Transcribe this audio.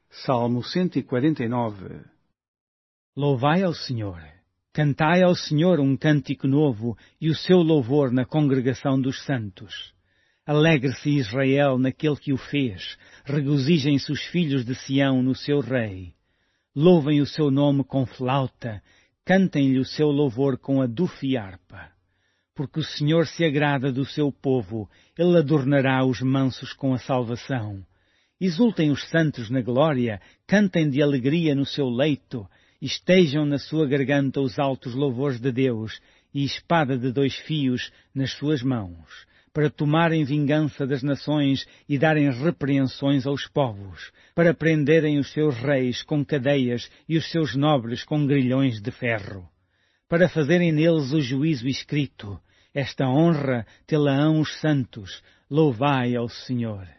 Salmo 149. Louvai ao Senhor. Cantai ao Senhor um cântico novo e o seu louvor na congregação dos santos. Alegre-se Israel naquele que o fez, regozijem-se os filhos de Sião no seu rei. Louvem o seu nome com flauta, cantem-lhe o seu louvor com adufo e harpa. Porque o Senhor se agrada do seu povo, ele adornará os mansos com a salvação. Exultem os santos na glória, cantem de alegria no seu leito, estejam na sua garganta os altos louvores de Deus e espada de 2 fios nas suas mãos, para tomarem vingança das nações e darem repreensões aos povos, para prenderem os seus reis com cadeias e os seus nobres com grilhões de ferro, para fazerem neles o juízo escrito. Esta honra tê-la-ão os santos, louvai ao Senhor.